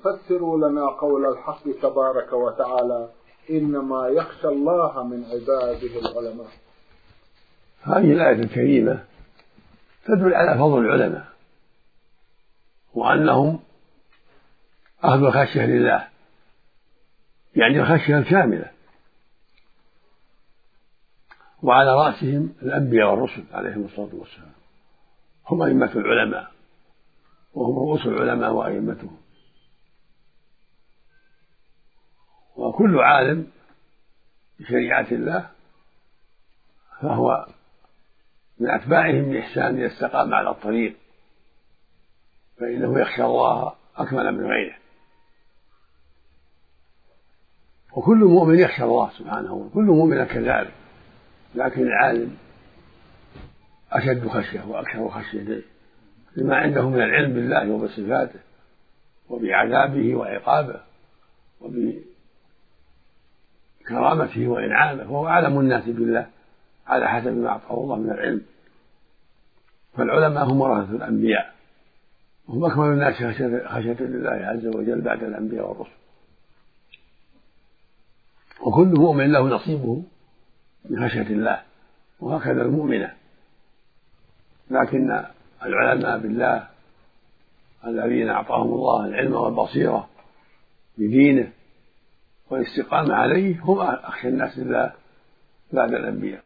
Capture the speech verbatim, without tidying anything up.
فسروا لنا قول الحق تبارك وتعالى: إنما يخشى الله من عباده العلماء. هذه الآية الكريمة تدل على فضل العلماء وأنهم أهل الخشية لله، يعني الخشية الكاملة، وعلى رأسهم الأنبياء والرسل عليهم الصلاة والسلام، هم أئمة العلماء وهم رؤوس العلماء وأئمتهم. وكل عالم بشريعة الله فهو من أتباعهم بإحسان إذا استقام على الطريق، فإنه يخشى الله أكمل من غيره. وكل مؤمن يخشى الله سبحانه، وكل مؤمن كذلك، لكن العالم أشد خشية وأكثر خشية لما عنده من العلم بالله وبصفاته وبعذابه وعقابه وبكرامته وإنعامه، وهو أعلم الناس بالله على حسب ما أعطاه الله من العلم. فالعلماء هم ورثة الأنبياء، هم أكمل الناس خشية لله عز وجل بعد الأنبياء والرسل. وكل مؤمن له نصيبه من خشية الله، وهكذا المؤمنة. لكن العلماء بالله الذين أعطاهم الله العلم والبصيرة بدينه والاستقامة عليه هم أخشى الناس لله بعد الأنبياء.